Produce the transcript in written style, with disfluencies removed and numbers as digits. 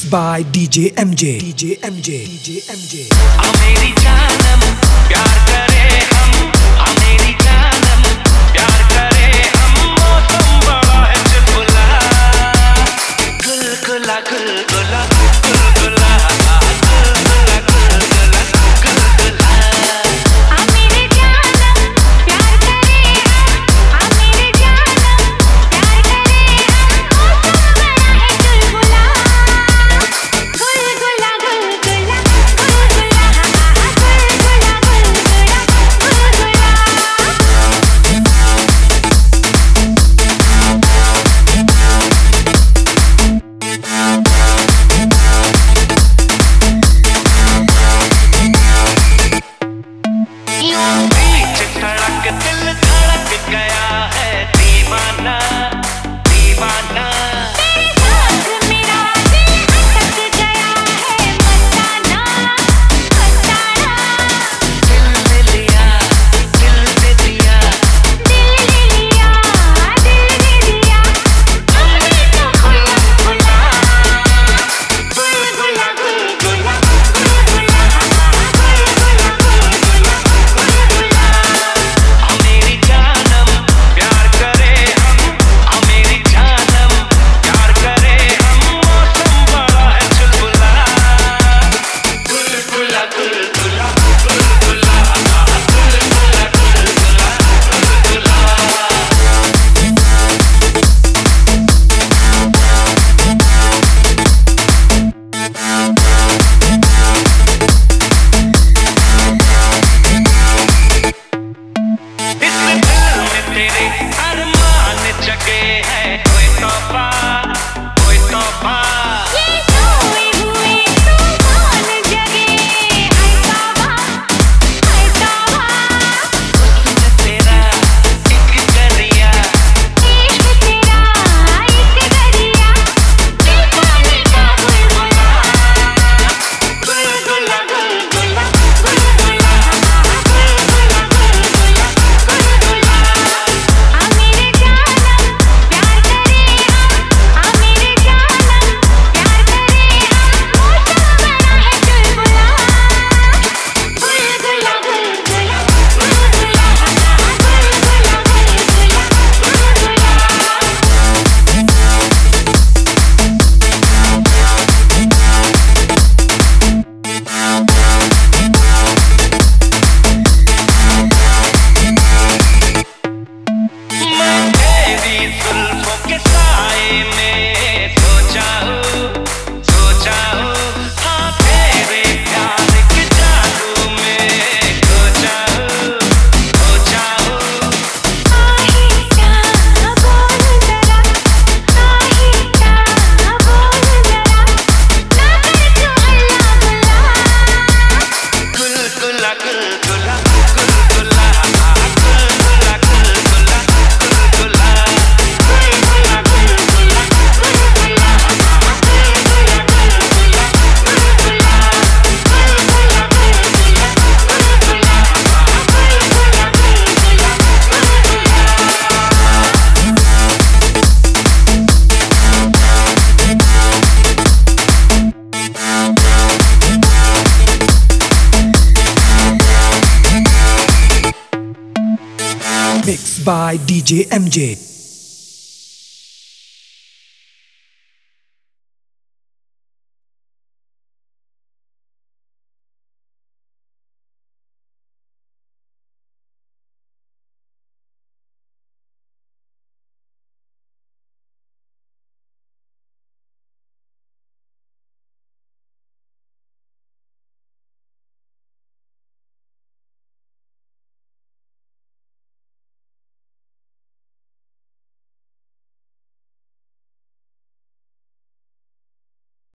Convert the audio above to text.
by DJ MJ. DJ MJ. DJ MJ. मेरी जानम प्यार करे हम, मेरी जानम प्यार करे हम। मौसम बड़ा है चुलबुला, गुलगुला गुलगुला गुलगुला। दिल धड़क गया है दीवाना दीवाना। तेरे साथ मेरा दिल अटक गया है मस्ताना मस्ताना। दिल ले लिया दिल दे दिया, दिल ले लिया दिल दे दिया। हमने तो खुला खुला गुलगुला गुलगुला गुलगुला अरमान जगे है कोई तोहफा कोई तोहफा। ये सोए हुए तूफान जगे है तौबा है तौबा। हुस्न तेरा एक दरिया, इश्क तेरा एक दरिया। दिल पानी का बुलबुला गुलगुला गुलगुला गुलगुला गुलगुला गुलगुला। जुल्फों के साए में सोचा हूँ, हाँ तेरे प्यार के जादू में खोजा हूँ। आहिस्ता बोल जरा, आहिस्ता बोल जरा, ना कर तू हल्ला गुल्ला गुलगुला गुलगुला गुलगुला गुलगुला गुलगुला। Mixed by DJ MJ.